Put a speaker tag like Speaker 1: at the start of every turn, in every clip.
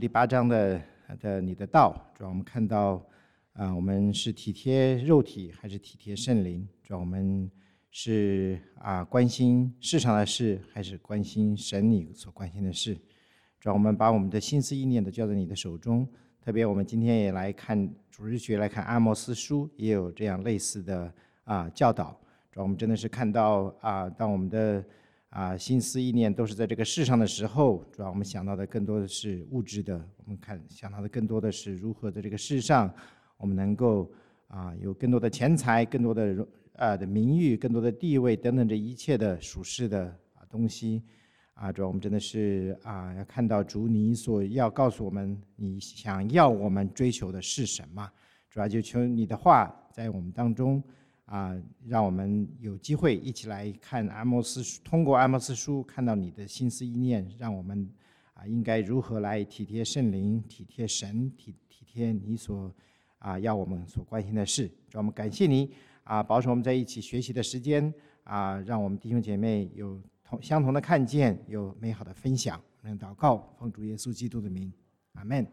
Speaker 1: 第8章的你的道，主要我们看到我们是体贴肉体还是体贴圣灵？主要我们是关心世上的事，还是关心神你所关心的事？主要我们把我们的心思意念都交在你的手中。特别我们今天也来看主日学，来看阿摩司书，也有这样类似的教导。主要我们真的是看到当我们的心思意念都是在这个世上的时候，主要我们想到的更多的是物质的，我们想到的更多的是如何在这个世上，我们能够有更多的钱财，更多的名誉，更多的地位等等这一切的属世的东西。主要我们真的是要看到主你所要告诉我们，你想要我们追求的是什么？主要就求你的话在我们当中。让我们有机会一起来看通过阿摩司书看到你的心思意念，让我们应该如何来体贴圣灵、体贴神、体贴你所要我们所关心的事。主要我们感谢你保守我们在一起学习的时间让我们弟兄姐妹有相同的看见，有美好的分享。我们祷告，奉主耶稣基督的名，阿们。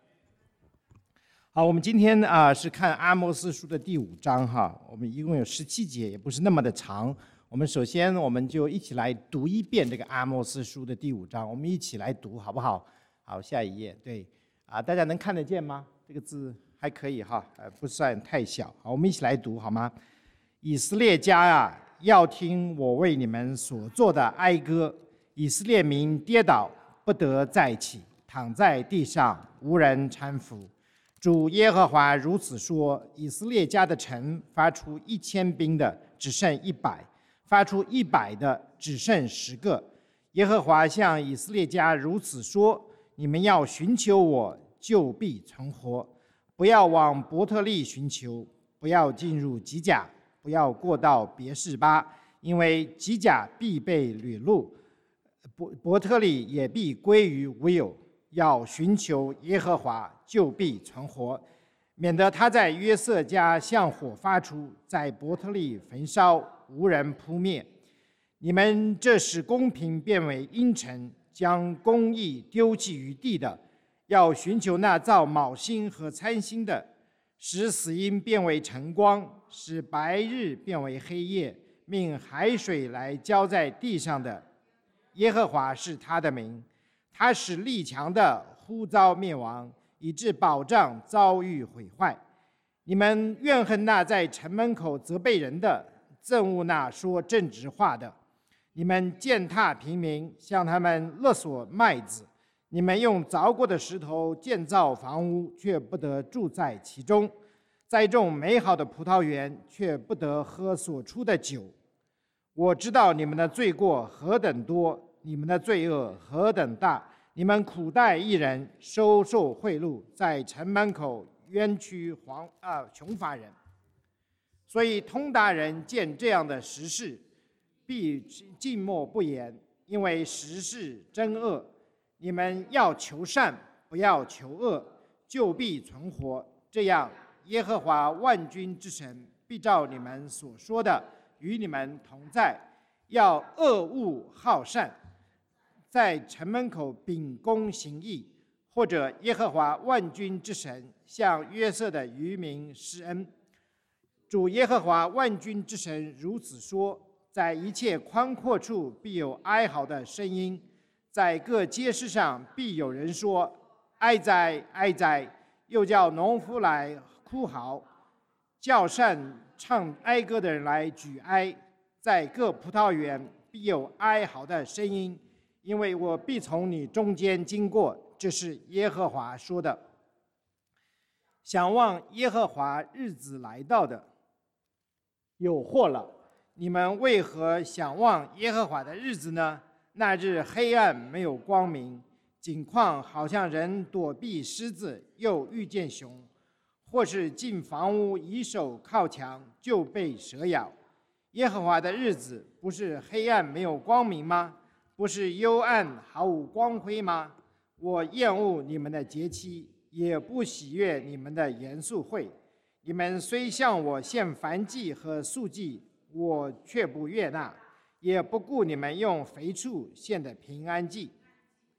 Speaker 1: 好，我们今天是看阿摩司书的第5章哈，我们一共有17节，也不是那么的长。我们首先就一起来读一遍这个阿摩司书的第5章，我们一起来读好不好？好，下一页。对大家能看得见吗？这个字还可以哈，不算太小。好，我们一起来读好吗？以色列家要听我为你们所做的哀歌。以色列民跌倒，不得再起，躺在地上，无人搀扶。主耶和华如此说：以色列家的城发出1000兵的，只剩100；发出100的，只剩10个。耶和华向以色列家如此说：你们要寻求我，就必存活；不要往伯特利寻求，不要进入吉甲，不要过到别是巴，因为吉甲必被掠落，伯特利也必归于无有。要寻求耶和华，就必存活，免得他在约瑟家向火发出，在伯特利焚烧，无人扑灭。你们这使公平变为阴沉，将公义丢弃于地的，要寻求那造卯星和参星的，使死荫变为晨光，使白日变为黑夜，命海水来浇在地上的。耶和华是他的名。他使力强的忽遭灭亡，以致保障遭遇毁坏。你们怨恨那在城门口责备人的，憎恶那说正直话的。你们践踏平民，向他们勒索麦子。你们用凿过的石头建造房屋，却不得住在其中；栽种美好的葡萄园，却不得喝所出的酒。我知道你们的罪过何等多，你们的罪恶何等大！你们苦待义人，收受贿赂，在城门口冤屈穷乏人。所以通达人见这样的实事，必静默不言，因为实是真恶。你们要求善，不要求恶，就必存活。这样，耶和华万军之神必照你们所说的与你们同在。要恶恶好善，在城门口秉公行义，或者耶和华万军之神向约瑟的余民施恩。主耶和华万军之神如此说：在一切宽阔处必有哀嚎的声音，在各街市上必有人说：哀哉，哀哉！又叫农夫来哭嚎，叫善唱哀歌的人来举哀。在各葡萄园必有哀嚎的声音，因为我必从你中间经过。这是耶和华说的。想望耶和华日子来到的，有祸了！你们为何想望耶和华的日子呢？那日黑暗没有光明，景况好像人躲避狮子，又遇见熊；或是进房屋以手靠墙，就被蛇咬。耶和华的日子不是黑暗没有光明吗？不是幽暗毫无光辉吗？我厌恶你们的节期，也不喜悦你们的严肃会。你们虽向我献燔祭和素祭，我却不悦纳，也不顾你们用肥畜献的平安祭。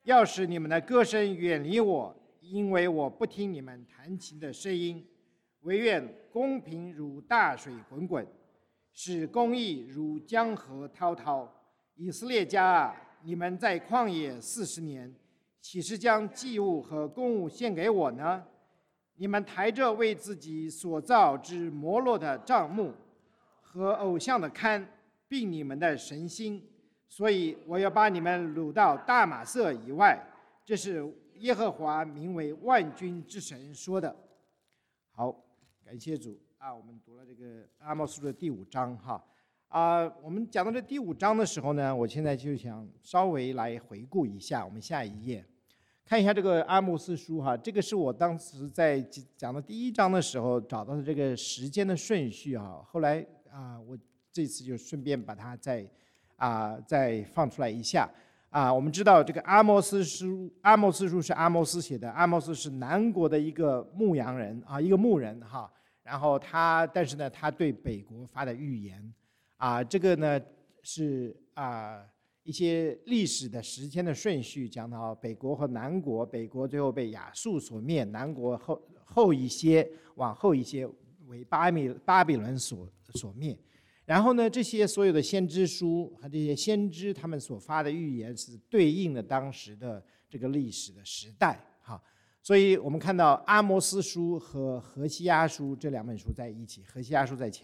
Speaker 1: 要使你们的歌声远离我，因为我不听你们弹琴的声音。惟愿公平如大水滚滚，使公义如江河滔滔。以色列家啊，你们在旷野40年，岂是将祭物和供物献给我呢？你们抬着为自己所造之摩洛的帐幕和偶像的龛，并你们的神星，所以我要把你们掳到大马色以外。这是耶和华名为万军之神说的。好，感谢主啊！我们读了这个阿摩斯书的第5章哈我们讲到这第5章的时候呢，我现在就想稍微来回顾一下。我们下一页看一下这个阿摩斯书哈，这个是我当时在讲的第1章的时候找到的这个时间的顺序哈。后来我这次就顺便把它再放出来一下我们知道这个阿摩斯书是阿摩斯写的，阿摩斯是南国的一个牧羊人一个牧人哈。然后但是呢，他对北国发的预言这个呢是一些历史的时间的顺序，讲到北国和南国，北国最后被亚述所灭，南国往后一些为巴比伦所灭。然后呢，这些所有的先知书和这些先知他们所发的预言是对应的当时的这个历史的时代所以我们看到阿摩斯书和何西阿书这2本书在一起，何西阿书在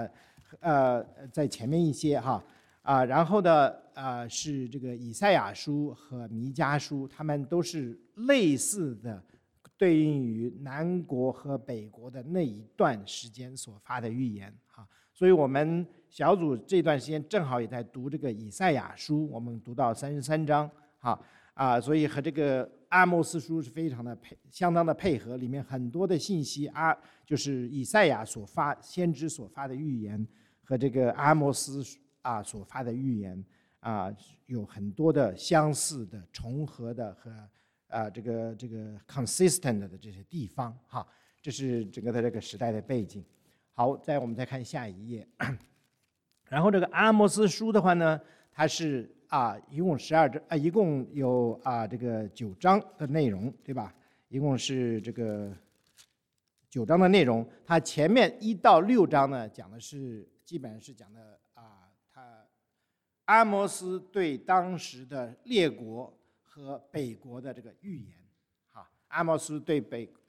Speaker 1: 前面一些然后呢是这个以赛亚书和弥迦书，他们都是类似的对应于南国和北国的那一段时间所发的预言所以我们小组这段时间正好也在读这个以赛亚书，我们读到33章所以和这个阿摩斯书是相当的配合，里面很多的信息就是以赛亚先知所发的预言和这个阿摩斯所发的预言有很多的相似的、重合的和这个 consistent 的这些地方这是整个的这个时代的背景。好，我们再看下一页。然后这个阿摩斯书的话呢，它是一共12章一共有这个9章的内容，对吧？一共是这个9章的内容。它前面1到6章呢，基本上是讲的阿摩斯对当时的列国和北国的这个预言阿摩斯对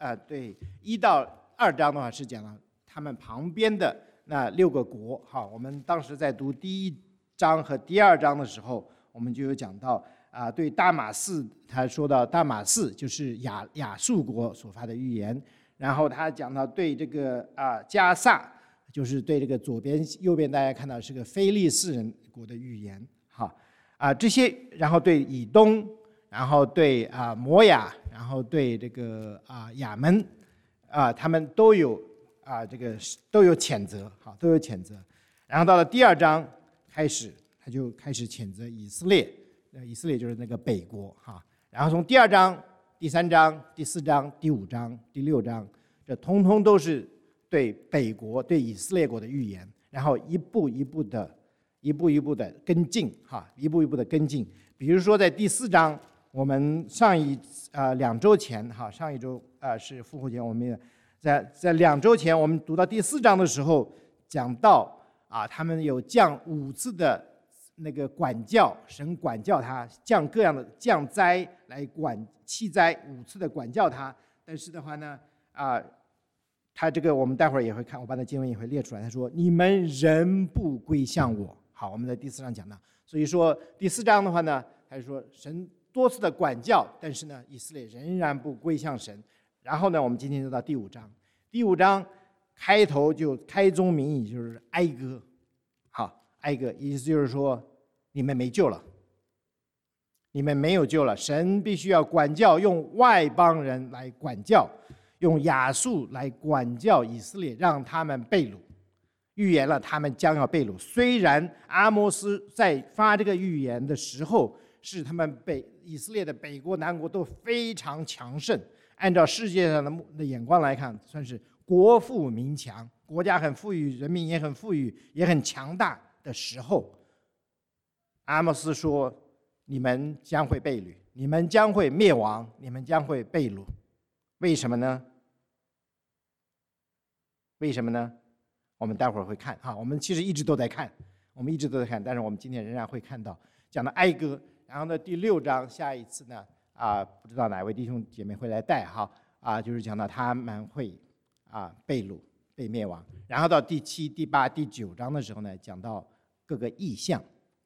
Speaker 1: 1到2章的话是讲了他们旁边的那6个国我们当时在读第1章和第2章的时候，我们就有讲到对大马士，他说到大马士就是亚述国所发的预言，然后他讲到对这个加萨，就是对这个左边右边大家看到是个非利士人国的预言这些，然后对以东，然后对摩亚，然后对这个亚门他们都有这个都有谴责都有谴责。然后到了第2章他就开始谴责以色列，以色列就是那个北国然后从第2章、第3章、第4章、第5章、第6章，这通通都是对北国、对以色列国的预言，然后一步一步的跟进一步一步的跟进。比如说在第4章，我们2周前上一周是复活节，我们在2周前我们读到第4章的时候，讲到他们有降5次的那个管教，神管教他，降各样的降灾来管气灾5次的管教他。但是的话呢他这个我们待会儿也会看，我把那经文也会列出来。他说你们仍不归向我。好，我们在第4章讲到，所以说第4章的话呢，他就说神多次的管教，但是呢以色列仍然不归向神。然后呢我们今天就到第5章，第5章开头就开宗明义，就是哀歌哀歌，意思就是说你们没救了，你们没有救了，神必须要管教，用外邦人来管教，用亚述来管教以色列，让他们被掳，预言了他们将要被掳。虽然阿摩斯在发这个预言的时候，是他们以色列的北国南国都非常强盛，按照世界上的眼光来看，算是国富民强，国家很富裕，人民也很富裕，也很强大的时候，阿摩斯说你们将会被掳， 你们将会灭亡，你们将会被掳。为什么呢？为什么呢？我们待会儿会看哈。我们其实一直都在看，但是我们今天仍然会看到讲到哀歌。然后呢，第6章下一次呢不知道哪位弟兄姐妹会来带哈就是讲到他们会被掳、被灭亡。然后到第7、第8、第9章的时候呢，讲到各个意象，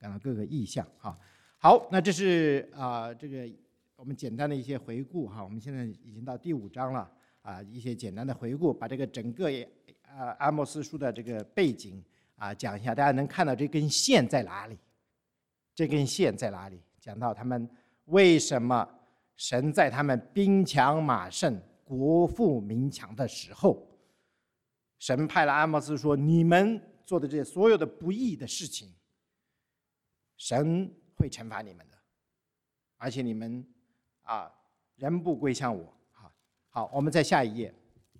Speaker 1: 好，那这是这个我们简单的一些回顾哈。我们现在已经到第5章了一些简单的回顾，把这个整个阿摩斯书的这个背景讲一下，大家能看到这根线在哪里？讲到他们为什么神在他们兵强马盛、国富民强的时候，神派了阿摩斯说：你们做的这些所有的不义的事情，神会惩罚你们的，而且你们人不归向我。好，我们在下一页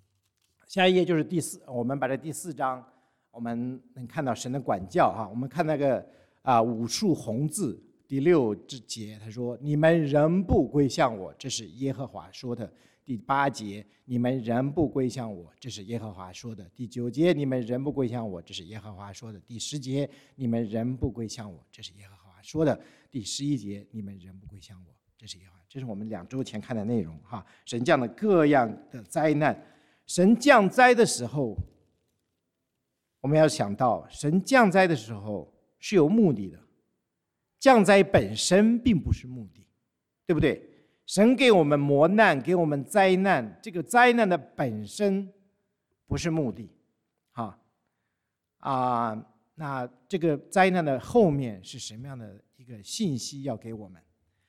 Speaker 1: 就是我们把这第4章，我们能看到神的管教我们看那个5束红字第6节，他说：你们仍不归向我，这是耶和华说的。第8节，你们仍不归向我，这是耶和华说的。第9节，你们仍不归向我，这是耶和华说的。第10节，你们仍不归向我，这是耶和华说的。第11节，你们仍不归向我，这是耶和华。这是我们2周前看的内容神降的各样的灾难，神降灾的时候，我们要想到，神降灾的时候是有目的的，降灾本身并不是目的，对不对？神给我们磨难，给我们灾难，这个灾难的本身不是目的那这个灾难的后面是什么样的一个信息要给我们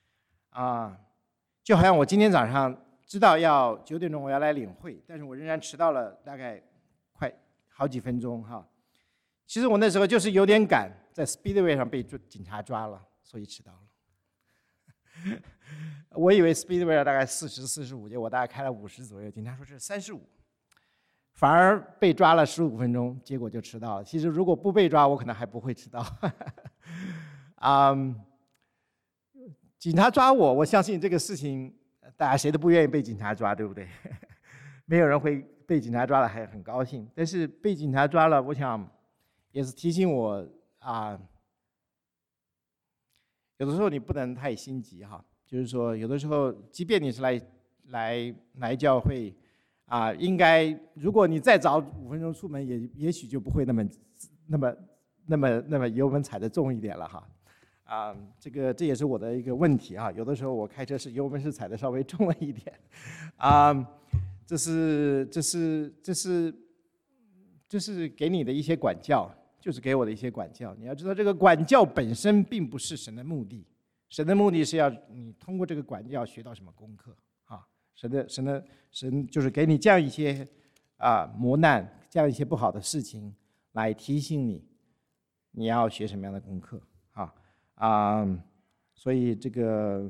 Speaker 1: 就好像我今天早上知道要9点钟我要来领会，但是我仍然迟到了大概快好几分钟其实我那时候就是有点赶，在 Speedway 上被警察抓了，所以迟到了。我以为 Speedway 大概40、45节，我大概开了50左右，警察说是35，反而被抓了15分钟，结果就迟到了。其实如果不被抓，我可能还不会迟到。警察抓我，我相信这个事情大家谁都不愿意被警察抓，对不对？没有人会被警察抓了还很高兴，但是被警察抓了，我想也是提醒我有的时候你不能太心急就是说有的时候即便你是来教会应该如果你再早5分钟出门，也许就不会那么油门踩得重一点了这也是我的一个问题有的时候我开车是油门是踩得稍微重了一点这是给你的一些管教，就是给我的一些管教。你要知道，这个管教本身并不是神的目的，神的目的是要你通过这个管教学到什么功课神就是给你这样一些磨难，这样一些不好的事情，来提醒你要学什么样的功课所以这个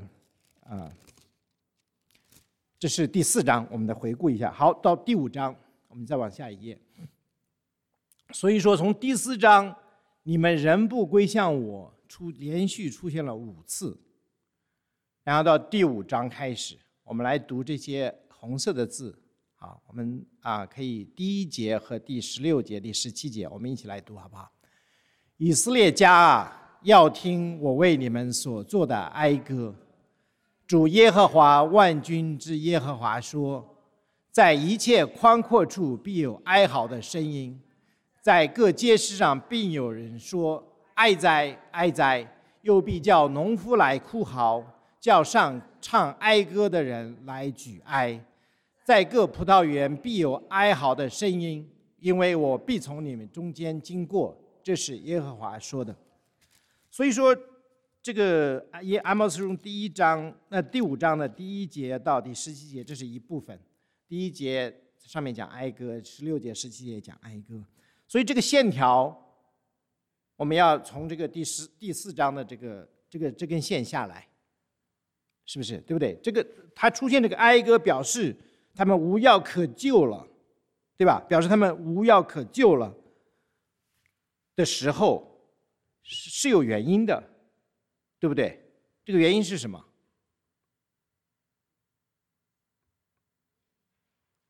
Speaker 1: 这是第4章，我们再回顾一下。好，到第5章，我们再往下一页。所以说，从第4章你们仍不归向我连续出现了5次，然后到第5章开始，我们来读这些红色的字我们可以第1节和第16节、第17节，我们一起来读好不好？以色列家要听我为你们所做的哀歌。主耶和华万军之耶和华说：在一切宽阔处必有哀嚎的声音，在各街市上必有人说：哀哉，哀哉！又必叫农夫来哭嚎，叫上唱哀歌的人来举哀。在各葡萄园必有哀嚎的声音，因为我必从你们中间经过。这是耶和华说的。所以说，这个阿摩斯书第1章，第5章的第1节到第17节，这是一部分。第1节上面讲哀歌，16节、17节讲哀歌。所以这个线条，我们要从这个第4章的这根线下来，是不是？对不对？它出现这个哀歌，表示他们无药可救了，对吧？表示他们无药可救了的时候，是有原因的，对不对？这个原因是什么？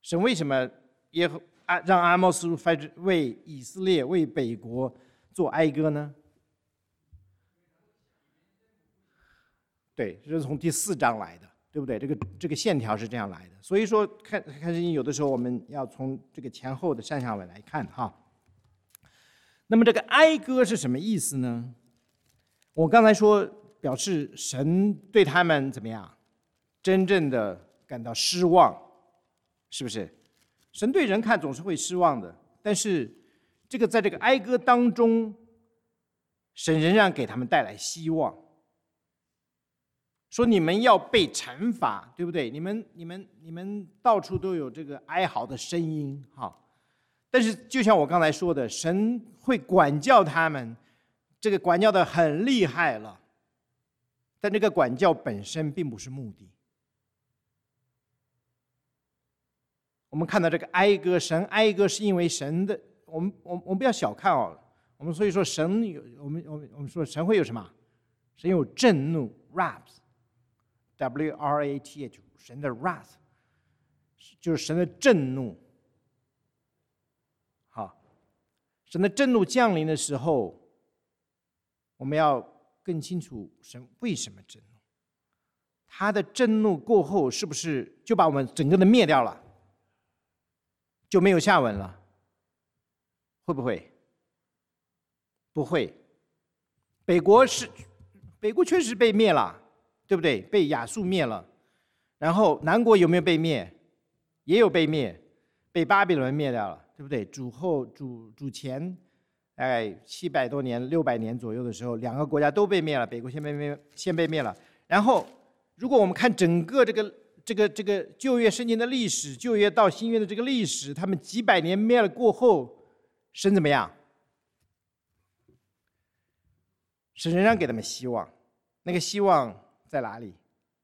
Speaker 1: 神为什么让阿摩斯书为以色列、为北国做哀歌呢？对，这是从第4章来的，对不对？这个线条是这样来的。所以说看圣经，有的时候我们要从这个前后的上下文来看哈。那么这个哀歌是什么意思呢？我刚才说表示神对他们怎么样，真正的感到失望，是不是？神对人看总是会失望的，但是在这个哀歌当中，神仍然给他们带来希望，说你们要被惩罚，对不对？你们到处都有这个哀嚎的声音哈。但是就像我刚才说的，神会管教他们，这个管教的很厉害了，但这个管教本身并不是目的。我们看到这个哀歌，神哀歌是因为神的，我们不要小看哦，我们所以说神有我们说神会有什么？神有震怒 ，wrath，W-R-A-T-H， 神的 wrath 就是神的震怒。好，神的震怒降临的时候，我们要更清楚神为什么震怒。他的震怒过后，是不是就把我们整个的灭掉了？就没有下文了，会不会？不会。北国确实被灭了，对不对？被亚述灭了。然后南国有没有被灭？也有被灭，被巴比伦灭掉了，对不对？主前大概700多年、600年左右的时候，2个国家都被灭了，北国先被灭了。然后，如果我们看整个这个旧约圣经的历史，旧约到新约的这个历史，他们几百年灭了过后，神怎么样？神仍然给他们希望，那个希望在哪里？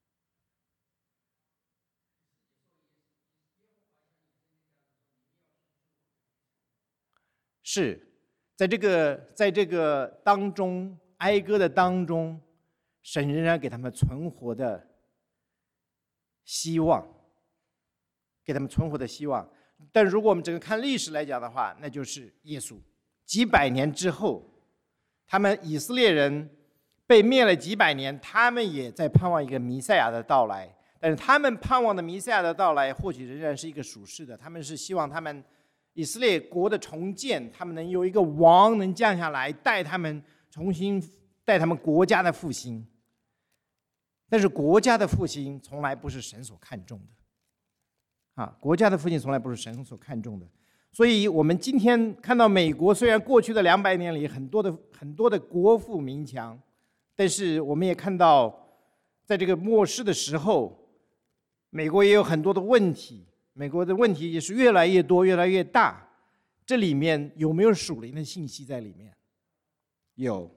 Speaker 1: 是在这个当中，哀歌的当中，神仍然给他们存活的希望，给他们存活的希望。但如果我们整个看历史来讲的话，那就是耶稣。几百年之后，他们以色列人被灭了几百年，他们也在盼望一个弥赛亚的到来。但是他们盼望的弥赛亚的到来，或许仍然是一个属世的。他们是希望他们以色列国的重建，他们能有一个王能降下来，带他们国家的复兴。但是国家的复兴从来不是神所看重的，国家的复兴从来不是神所看重的。所以我们今天看到美国，虽然过去的200年里很多的国富民强，但是我们也看到，在这个末世的时候，美国也有很多的问题，美国的问题也是越来越多、越来越大。这里面有没有属灵的信息在里面？有。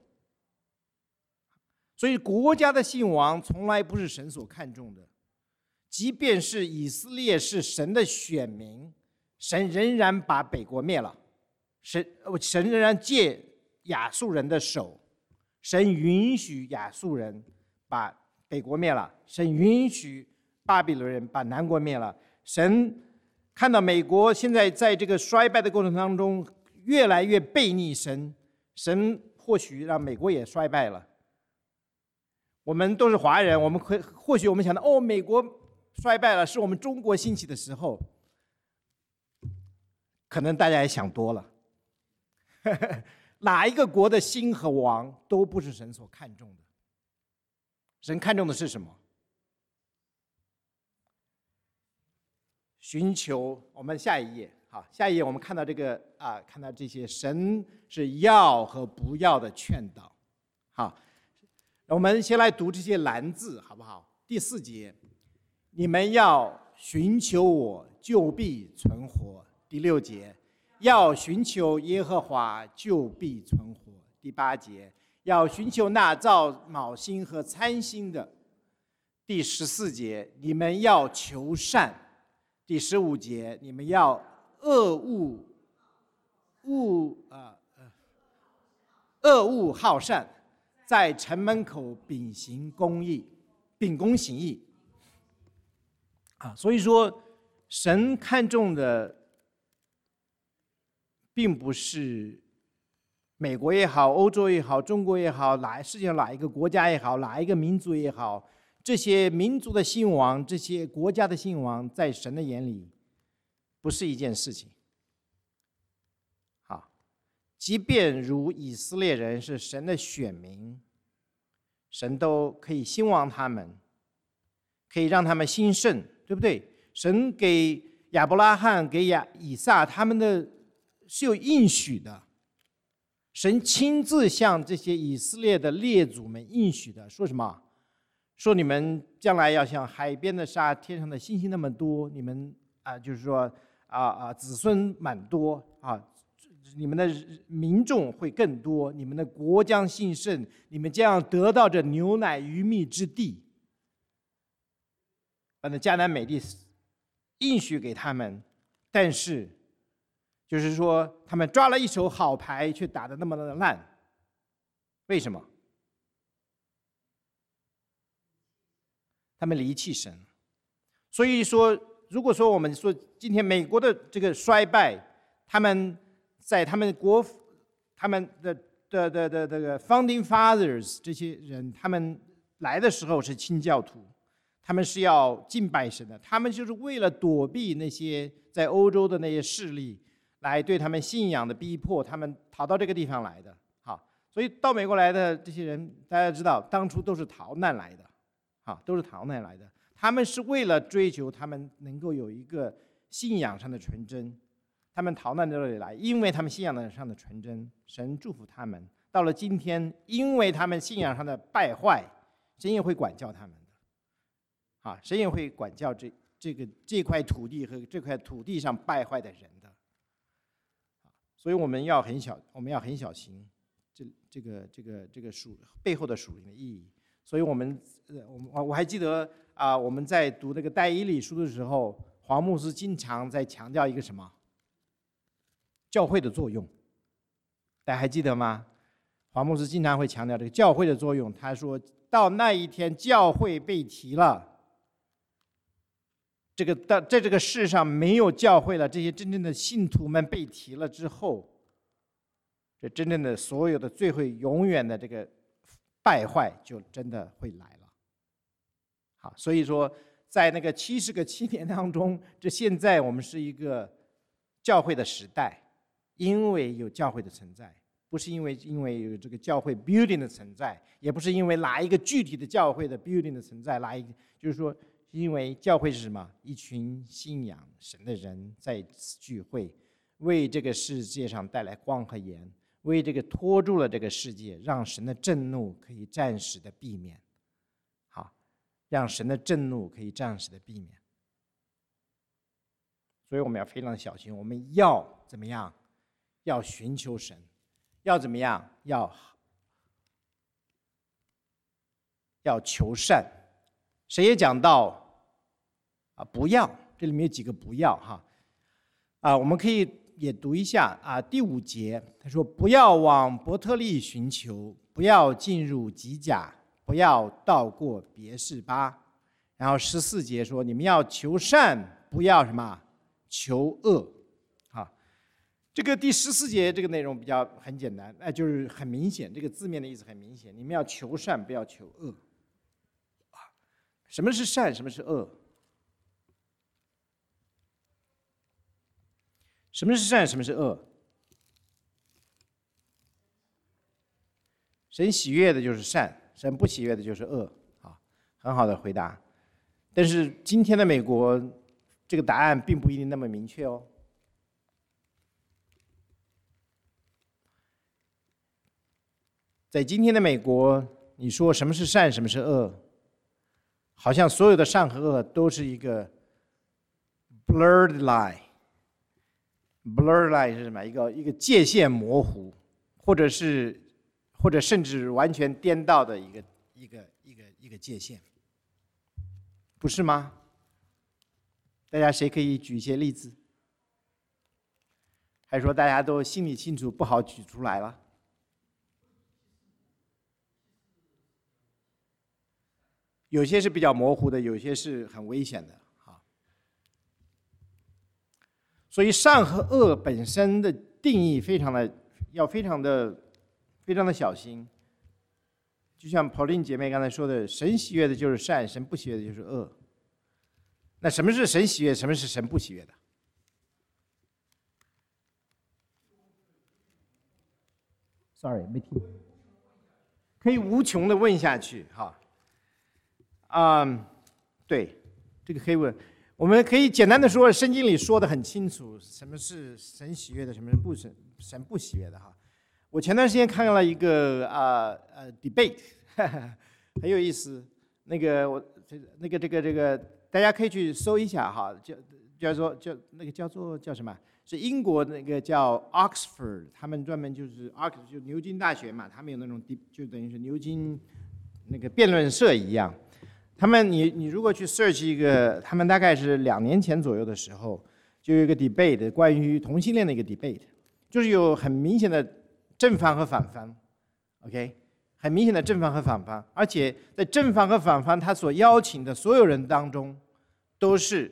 Speaker 1: 所以国家的兴亡从来不是神所看重的，即便是以色列是神的选民，神仍然把北国灭了，神仍然借亚述人的手，神允许亚述人把北国灭了，神允许巴比伦人把南国灭了。神看到美国现在在这个衰败的过程当中越来越背逆神，神或许让美国也衰败了。我们都是华人，我们或许我们想到，美国衰败了，是我们中国兴起的时候，可能大家也想多了。哪一个国的兴和亡都不是神所看重的，神看重的是什么？寻求。我们下一页，好，下一页我们看到看到这些神是要和不要的劝导。好，我们先来读这些蓝字，好不好？第4节，你们要寻求我，就必存活。第6节，要寻求耶和华，就必存活。第8节，要寻求那造昴星和参星的。第14节，你们要求善。第15节，你们要恶恶好善，在城门口秉公行义。所以说神看重的并不是美国也好，欧洲也好，中国也好，世界上哪一个国家也好，哪一个民族也好，这些民族的兴亡，这些国家的兴亡，在神的眼里不是一件事情。好，即便如以色列人是神的选民，神都可以兴亡他们，可以让他们兴盛，对不对？神给亚伯拉罕、给以撒他们的是有应许的。神亲自向这些以色列的列祖们应许的，说什么？说你们将来要像海边的沙、天上的星星那么多，你们就是说子孙蛮多你们的民众会更多，你们的国将兴盛，你们将要得到这牛奶鱼蜜之地。把那迦南美地应许给他们，但是就是说，他们抓了一手好牌，却打得那么的烂，为什么？他们离弃神。所以说，如果说我们说今天美国的这个衰败，他们在他们的founding fathers 这些人，他们来的时候是清教徒，他们是要敬拜神的，他们就是为了躲避那些在欧洲的那些势力。来对他们信仰的逼迫，他们逃到这个地方来的。好，所以到美国来的这些人，大家知道，当初都是逃难来的，都是逃难来的。他们是为了追求他们能够有一个信仰上的纯真，他们逃难到这里来，因为他们信仰上的纯真，神祝福他们。到了今天，因为他们信仰上的败坏，神也会管教他们的。神也会管教这块土地和这块土地上败坏的人的。所以我们要很小心这个背后的属灵的意义。所以我还记得我们在读那个戴伊理书的时候，黄牧师经常在强调一个什么？教会的作用。大家还记得吗？黄牧师经常会强调这个教会的作用。他说到那一天，教会被提了。在这个世上没有教会了，这些真正的信徒们被提了之后，这真正的所有的最会永远的这个败坏就真的会来了。好，所以说在那个70个7年当中，现在我们是一个教会的时代，因为有教会的存在，不是因为有这个教会 building 的存在，也不是因为哪一个具体的教会的 building 的存在，就是说。因为教会是什么？一群信仰神的人在此聚会，为这个世界上带来光和盐，为这个拖住了这个世界，让神的震怒可以暂时的避免。好，让神的震怒可以暂时的避免。所以我们要非常小心，我们要怎么样？要寻求神，要怎么样？要求善。谁也讲到。不要，这里面有几个不要我们可以也读一下第5节，他说不要往伯特利寻求，不要进入吉甲，不要到过别是巴。然后14节说你们要求善，不要什么求恶。这个第14节这个内容很简单，就是很明显，这个字面的意思很明显，你们要求善，不要求恶。什么是善？什么是恶？什么是善？什么是恶？神喜悦的就是善，神不喜悦的就是恶。很好的回答。但是今天的美国，这个答案并不一定那么明确哦。在今天的美国，你说什么是善，什么是恶，好像所有的善和恶都是一个 blurred line。blurred line 是什么？一个界限模糊，或者甚至完全颠倒的一个界限，不是吗？大家谁可以举一些例子？还是说大家都心里清楚，不好举出来了？有些是比较模糊的，有些是很危险的。 所以善和恶本身的定义非常的小心。就像 Pauline 姐妹刚才说的，神喜悦的就是善，神不喜悦的就是恶。那什么是神喜悦，什么是神不喜悦的？Sorry， 没听。可以无穷的问下去，哈。对，这个可以问。我们可以简单的说，圣经里说的很清楚，什么是神喜悦的，什么是神不喜悦的，哈。我前段时间看了一个debate， 很有意思。这个，大家可以去搜一下，哈，叫什么？是英国那个叫 Oxford， 他们专门就牛津大学嘛，他们有那种就等于是牛津那个辩论社一样。他们你如果去 search 一个，他们大概是2年前左右的时候，就有一个 debate 关于同性恋的一个 debate， 就是有很明显的正方和反方 ，OK， 很明显的正方和反方，而且在正方和反方他所邀请的所有人当中，都是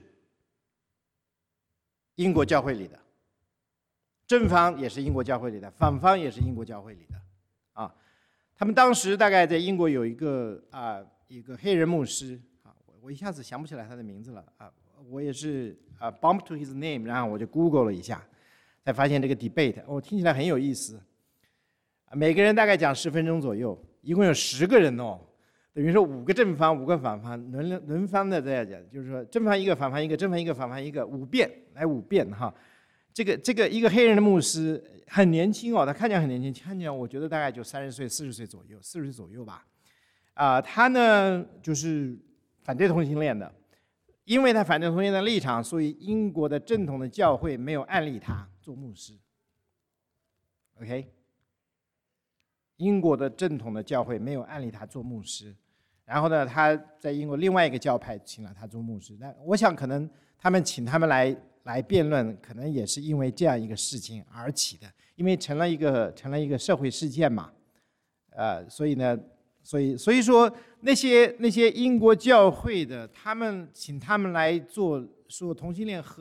Speaker 1: 英国教会里的。正方也是英国教会里的，反方也是英国教会里的，啊，他们当时大概在英国有一个黑人牧师，啊，我一下子想不起来他的名字了，啊，我也是bump to his name， 然后我就 Google 了一下，才发现这个 debate， 听起来很有意思，每个人大概讲10分钟左右，一共有10个人哦，等于说5个正方5个反方，轮番的这样讲，就是说正方一个，反方一个，正方一个，反方一个，5遍哈。这个一个黑人的牧师很年轻哦，他看起来很年轻，看起来我觉得大概就30岁、40岁左右，40岁左右吧。他呢就是反对同性恋的，因为他反对同性恋的立场，所以英国的正统的教会没有按立他做牧师。OK， 英国的正统的教会没有按立他做牧师。然后呢，他在英国另外一个教派请了他做牧师。那我想可能他们请他们来辩论，可能也是因为这样一个事情而起的，因为成了一个社会事件嘛，所以说那些英国教会的，他们请他们来说同性恋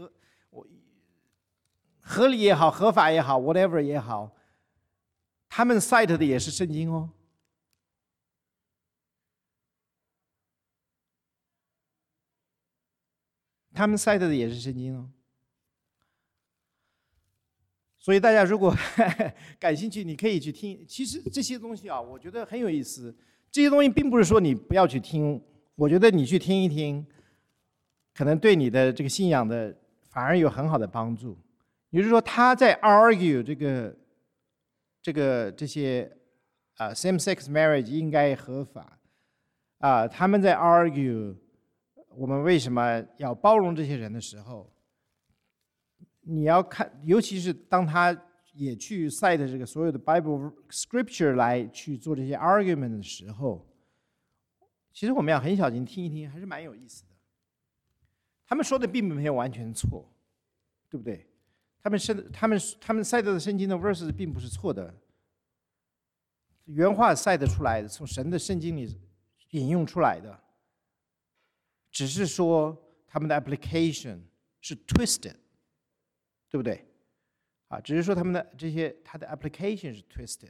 Speaker 1: 合理也好，合法也好 ，whatever 也好，他们 cite 的也是圣经哦。他们 cite 的也是圣经哦。所以大家如果感兴趣，你可以去听。其实这些东西啊，我觉得很有意思。这些东西并不是说你不要去听，我觉得你去听一听，可能对你的这个信仰的反而有很好的帮助。也就是说，他在 argue 这些same-sex marriage 应该合法他们在 argue 我们为什么要包容这些人的时候。你要看，尤其是当他也去 cite 这个所有的 Bible Scripture 来去做这些 argument 的时候，其实我们要很小心听一听，还是蛮有意思的。他们说的并没有完全错，对不对？他们 cite 的圣经的 verses 并不是错的，原话 cite 出来的，从神的圣经里引用出来的，只是说他们的 application 是 twisted。对不对？只是说他的 application 是 twisted。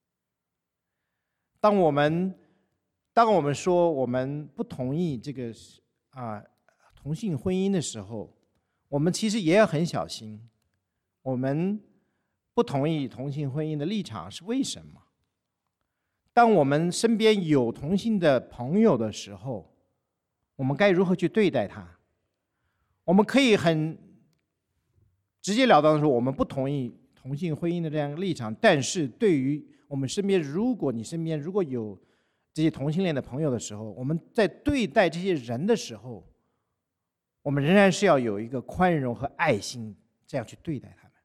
Speaker 1: 当我们说我们不同意这个同性婚姻的时候，我们其实也要很小心。我们不同意同性婚姻的立场是为什么？当我们身边有同性的朋友的时候，我们该如何去对待他？我们可以很直截了当的说，我们不同意同性婚姻的这样一个立场，但是对于我们身边，你身边如果有这些同性恋的朋友的时候，我们在对待这些人的时候，我们仍然是要有一个宽容和爱心，这样去对待他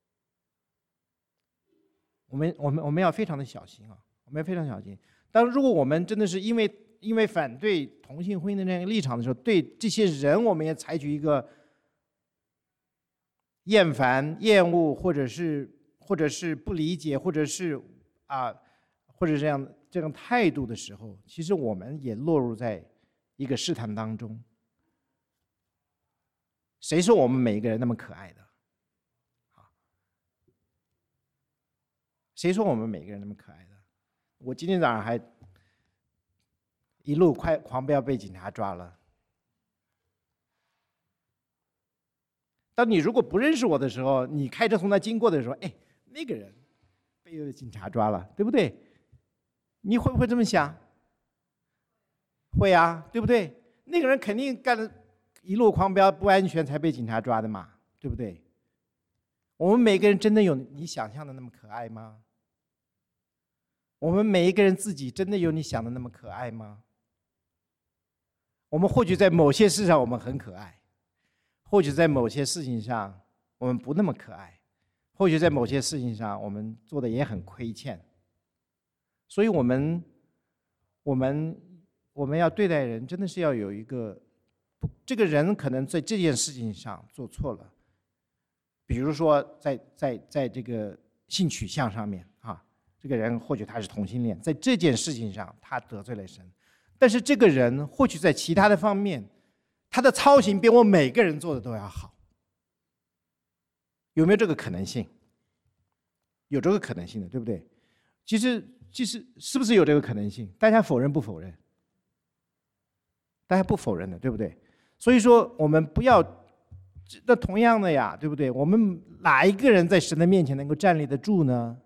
Speaker 1: 们。我们要非常的小心啊，我们要非常小心。如果我们真的是因为反对同性婚姻的这样一个立场的时候，对这些人我们也采取一个厌烦、厌恶，或者是不理解，或者是这样态度的时候，其实我们也落入在一个试探当中。谁说我们每一个人那么可爱的？ 谁说我们每个人那么可爱的？我今天早上还一路狂飙被警察抓了。当你如果不认识我的时候，你开车从那经过的时候，哎，那个人被警察抓了，对不对？你会不会这么想？会啊，对不对？那个人肯定干了一路狂飙不安全才被警察抓的嘛，对不对？我们每个人真的有你想象的那么可爱吗？我们每一个人自己真的有你想的那么可爱吗？我们或许在某些事上我们很可爱，或许在某些事情上我们不那么可爱，或许在某些事情上我们做的也很亏欠。所以我们要对待人，真的是要有一个，这个人可能在这件事情上做错了，比如说在这个性取向上面啊，这个人或许他是同性恋，在这件事情上他得罪了神，但是这个人或许在其他的方面，他的操行比我每个人做的都要好，有没有这个可能性？有这个可能性的，对不对？其实是不是有这个可能性？大家否认不否认？大家不否认的，对不对？所以说我们不要，那同样的呀，对不对？我们哪一个人在神的面前能够站立得住呢？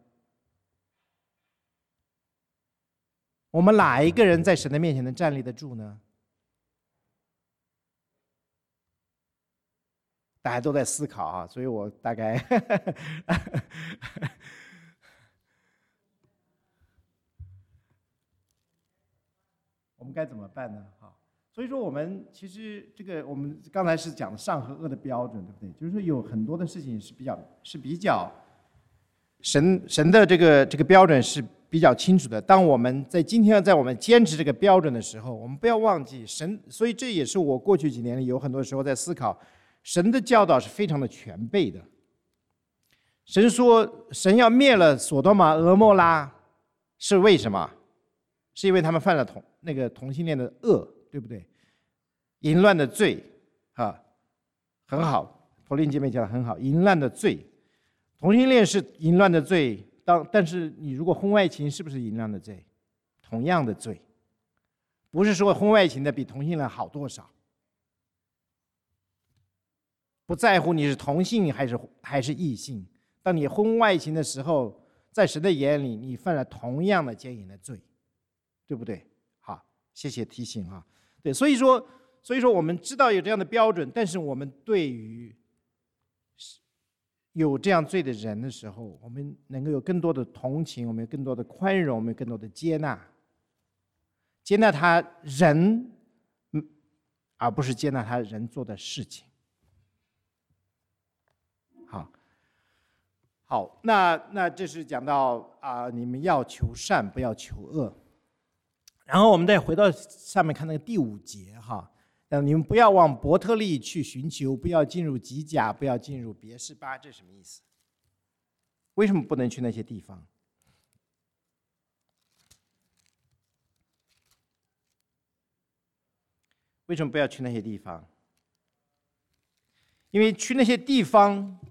Speaker 1: 我们哪一个人在神的面前能站立得住呢？大家都在思考啊，所以我大概我们该怎么办呢？哈，所以说我们其实这个我们刚才是讲善和恶的标准，对不对？就是说有很多的事情是比较神的这个标准是比较清楚的。当我们在今天在我们坚持这个标准的时候，我们不要忘记神。所以这也是我过去几年里有很多时候在思考，神的教导是非常的全备的。神说神要灭了索多玛、俄摩拉，是为什么？是因为他们犯了同性恋的恶，对不对？淫乱的罪，啊，很好，柏林姐妹讲的很好，淫乱的罪，同性恋是淫乱的罪，但是你如果婚外情是不是淫乱的罪？同样的罪，不是说婚外情的比同性恋好多少，不在乎你是同性还是异性，当你婚外情的时候，在神的眼里，你犯了同样的奸淫的罪。对不对？好，谢谢提醒啊。对，所以说我们知道有这样的标准，但是我们对于有这样罪的人的时候，我们能够有更多的同情，我们有更多的宽容，我们有更多的接纳他人，而不是接纳他人做的事情。好，那这是讲到你们要求善，不要求恶。然后我们再回到上面看那个第5节哈，你们不要往伯特利去寻求，不要进入吉甲，不要进入别是巴，这是什么意思？为什么不能去那些地方？为什么不要去那些地方？因为去那些地方，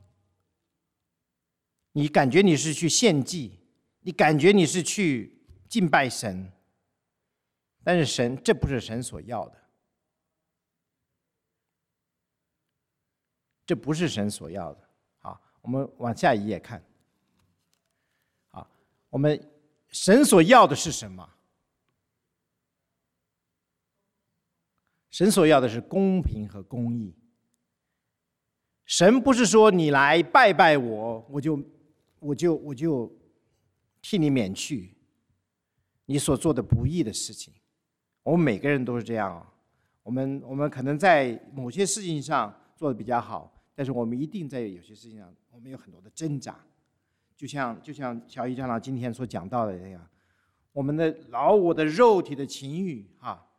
Speaker 1: 你感觉你是去献祭，你感觉你是去敬拜神。但是这不是神所要的，这不是神所要的。好，我们往下一页看。好，神所要的是什么？神所要的是公平和公义。神不是说你来拜拜我，我就替你免去你所做的不义的事情。我们每个人都是这样，我们可能在某些事情上做的比较好，但是我们一定在有些事情上，我们有很多的挣扎。就像小一长老今天所讲到的那样，我们的老我的肉体的情欲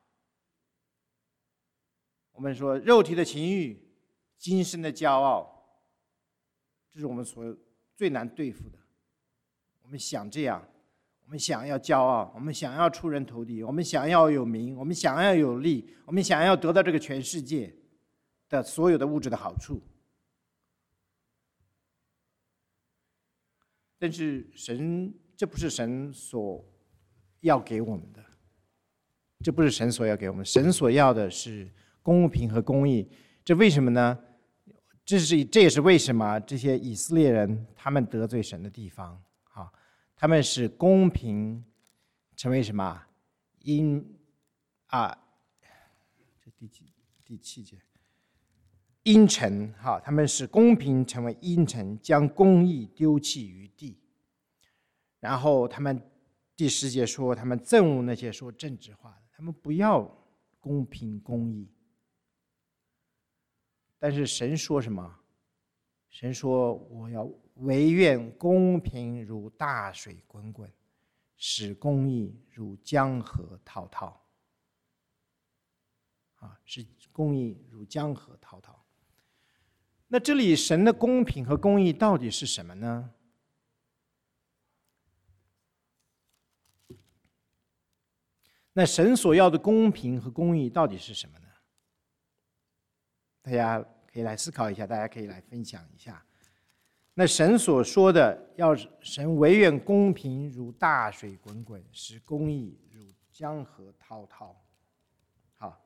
Speaker 1: 我们说肉体的情欲、今生的骄傲，这是我们最难对付的。我们想这样。我们想要骄傲，我们想要出人头地，我们想要有名，我们想要有利，我们想要得到这个全世界的所有的物质的好处。但是神这不是神所要给我们的，这不是神所要给我们，神所要的是公平和公义。这为什么呢？这也是为什么这些以色列人他们得罪神的地方啊，他们使公平成为什么？这第7节，阴沉哈，他们使公平成为阴沉，将公义丢弃于地。然后他们第10节说，他们憎恶那些说政治话的，他们不要公平公义。但是神说什么？神说：“我要惟愿公平如大水滚滚，使公义如江河滔滔。”使公义如江河滔滔。那这里神的公平和公义到底是什么呢？那神所要的公平和公义到底是什么呢？大家可以来思考一下，大家可以来分享一下。那神所说的，要神惟愿公平如大水滚滚，使公义如江河滔滔。好，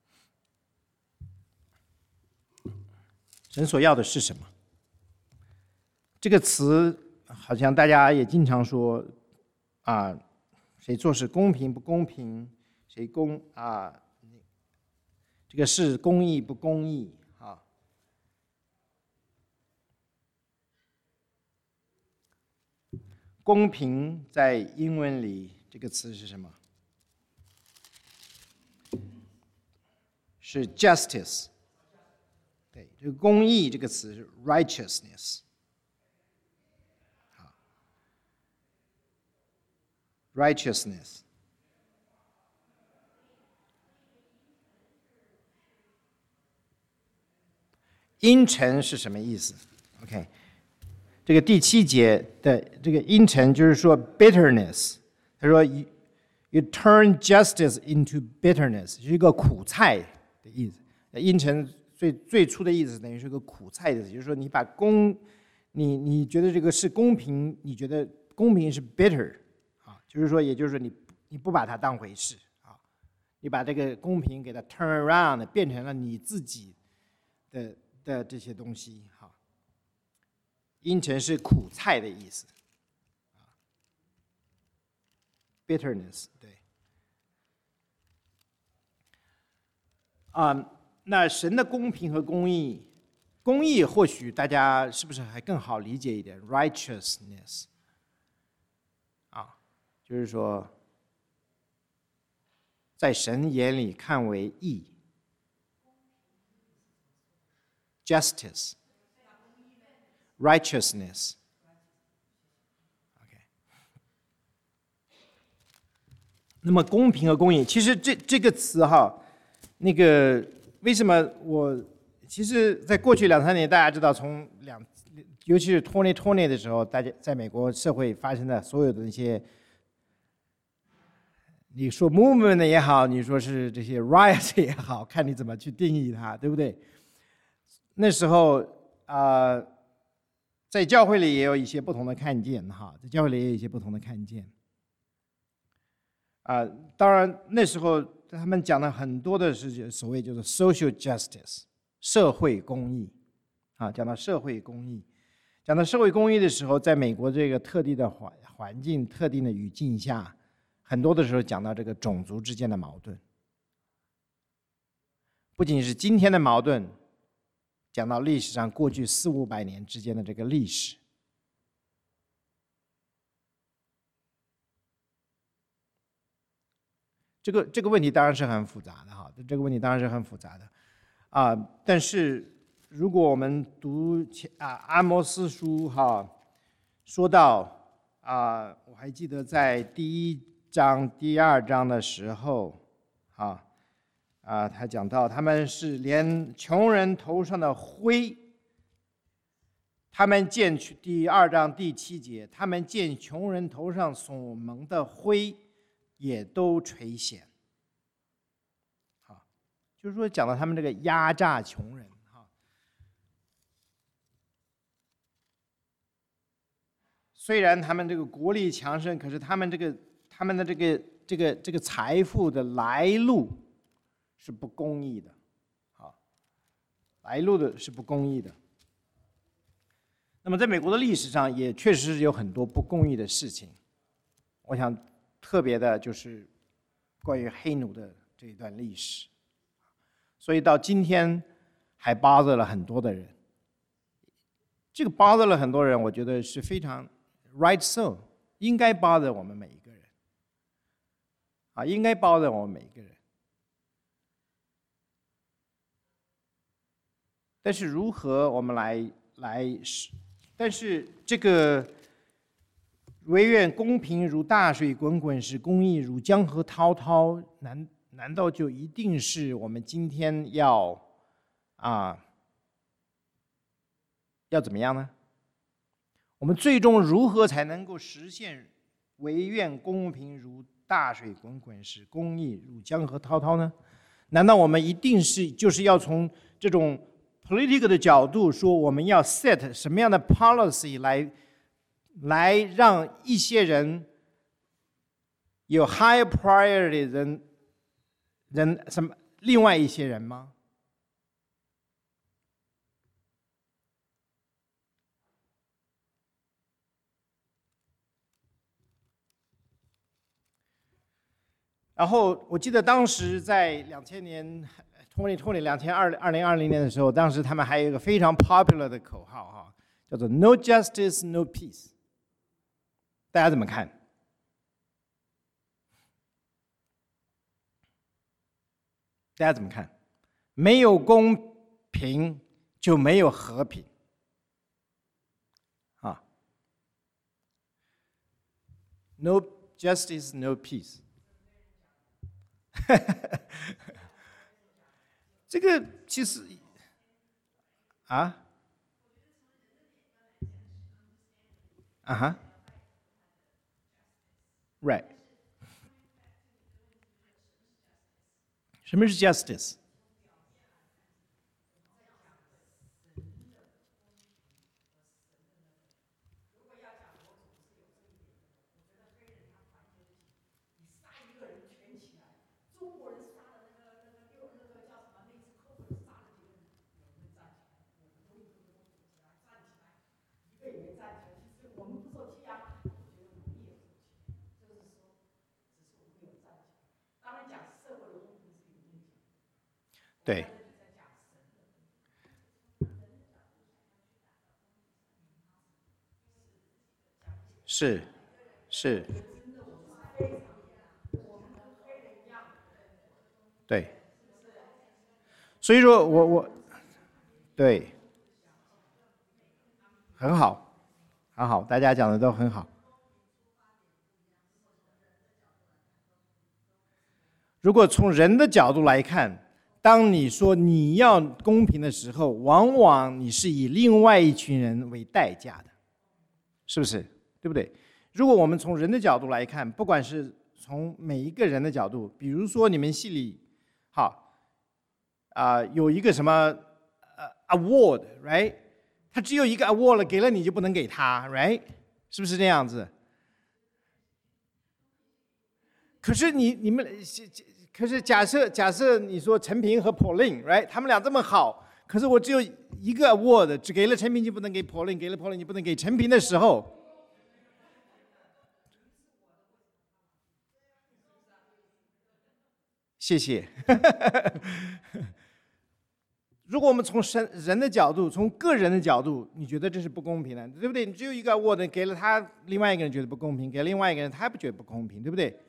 Speaker 1: 神所要的是什么？这个词好像大家也经常说谁做事公平不公平，谁这个是公义不公义啊？公平在英文里这个词是什么？是 justice。对，这个公义这个词是 righteousness。righteousness。阴沉是什么意思 ？OK， 这个第7节的这个阴沉就是说 bitterness。他说 you turn justice into bitterness， 是一个苦菜的意思。阴沉最初的意思等于是个苦菜的意思，就是说你把你觉得这个是公平，你觉得公平是 bitter。就是说，也就是说你不把它当回事啊，你把这个公平给它 turn around， 变成了你自己的这些东西哈。阴沉是苦菜的意思，bitterness 对。那神的公平和公义，公义或许大家是不是还更好理解一点 ？righteousness。就是说，在神眼里看为义 ，justice， righteousness。OK， 那么公平和公义，其实这个词哈，那个为什么其实在过去2-3年，大家知道尤其是2020的时候，大家在美国社会发生的所有的那些。你说 movement 也好，你说是这些 riot 也好，看你怎么去定义它，对不对？那时候在教会里也有一些不同的看见哈，在教会里也有一些不同的看见。当然那时候他们讲的很多的是所谓就是 social justice， 社会公义讲到社会公义，讲到社会公义的时候，在美国这个特定的环境、特定的语境下。很多的时候讲到这个种族之间的矛盾，不仅是今天的矛盾，讲到历史上过去400-500年之间的这个历史。这个问题当然是很复杂的哈，这个问题当然是很复杂的但是如果我们读阿摩司书哈，说到我还记得在第1章、第2章的时候，他讲到他们是连穷人头上的灰，他们见第2章第7节，他们见穷人头上所蒙的灰，也都垂涎。就是说讲到他们这个压榨穷人虽然他们这个国力强盛，可是他们的这个财富的来路是不公义的，啊，来路的是不公义的。那么在美国的历史上，也确实是有很多不公义的事情。我想特别的就是关于黑奴的这一段历史，所以到今天还bother了很多的人。这个bother了很多人，我觉得是非常 right so， 应该bother我们每一个人，啊，应该bother我们每一个人。但是如何我们但是这个惟愿公平如大水滚滚，使公义如江河滔滔，难道就一定是我们今天要怎么样呢？我们最终如何才能够实现惟愿公平如大水滚滚，使公义如江河滔滔呢？难道我们一定就是要从这种 political 的角度说，我们要 set 什么样的 policy 来让一些人有 higher priority 什么另外一些人吗？然后我记得当时在2000年2020年的时候，当时他们还有一个非常 popular 的口号哈，叫做 No justice, no peace。大家怎么看？大家怎么看？没有公平就没有和平啊 ！No justice, no peace 这个其实啊哈 ，right， 什么是 justice？ 对，是，对，所以说我对，很好，很好，大家讲的都很好。如果从人的角度来看，当你说你要公平的时候，往往你是以另外一群人为代价的，是不是？对不对？如果我们从人的角度来看，不管是从每一个人的角度，比如说你们系里，有一个什么award，right？ 他只有一个 award 给了你就不能给他 ，right？ 是不是这样子？可是可是假设你说陈平和 Pauline，right？ 他们俩这么好，可是我只有一个 award， 只给了陈平就不能给 Pauline， 给了 Pauline 就不能给陈平的时候，谢谢。如果我们从人的角度，从个人的角度，你觉得这是不公平的，对不对？你只有一个 award 给了他，另外一个人觉得不公平，给另外一个人他不觉得不公平，对不对？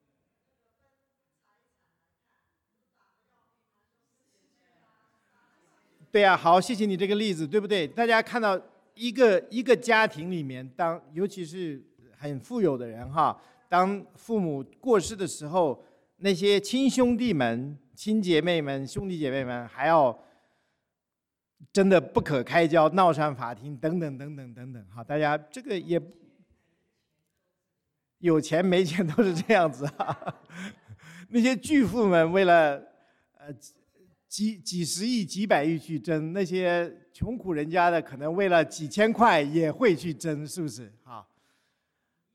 Speaker 1: 对啊，好，谢谢你这个例子，对不对？大家看到一个家庭里面，尤其是很富有的人哈，当父母过世的时候，那些亲兄弟们、亲姐妹们、兄弟姐妹们还要真的不可开交，闹上法庭，等等等等等等。哈，大家这个也有钱没钱都是这样子啊。那些巨富们为了几十亿、几百亿去争，那些穷苦人家的可能为了几千块也会去争，是不是？啊，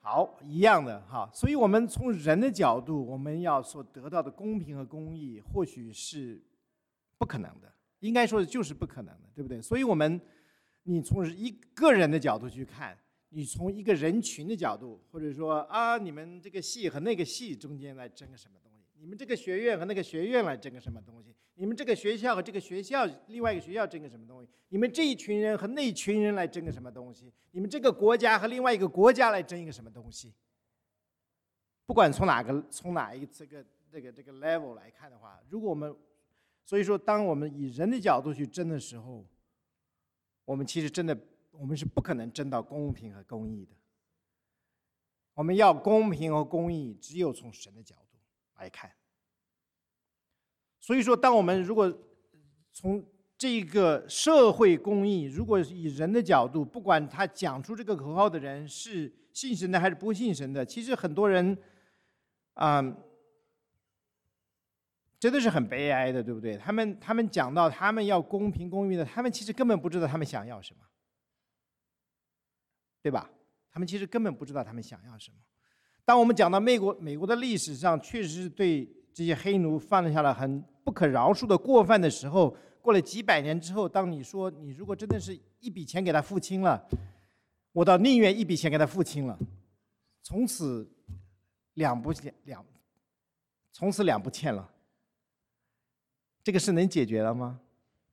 Speaker 1: 好，一样的哈。所以我们从人的角度，我们要所得到的公平和公义，或许是不可能的，应该说就是不可能的，对不对？所以你从一个人的角度去看，你从一个人群的角度，或者说啊，你们这个系和那个系中间来争个什么东西，你们这个学院和那个学院来争个什么东西，你们这个学校和这个学校另外一个学校争个什么东西，你们这一群人和那一群人来争个什么东西，你们这个国家和另外一个国家来争一个什么东西。不管从哪一个这个 level 来看的话，如果所以说，当我们以人的角度去争的时候，我们其实我们是不可能争到公平和公义的。我们要公平和公义，只有从神的角度来看。所以说，当我们如果从这个社会公义，如果以人的角度，不管他讲出这个口号的人是信神的还是不信神的，其实很多人真的是很悲哀的，对不对？他们讲到他们要公平公义的，他们其实根本不知道他们想要什么，对吧？他们其实根本不知道他们想要什么。当我们讲到美国的历史上确实是对这些黑奴犯下了很不可饶恕的过犯的时候，过了几百年之后，当你说你如果真的是一笔钱给他付清了，我倒宁愿一笔钱给他付清了，从此两不欠了。这个是能解决了吗？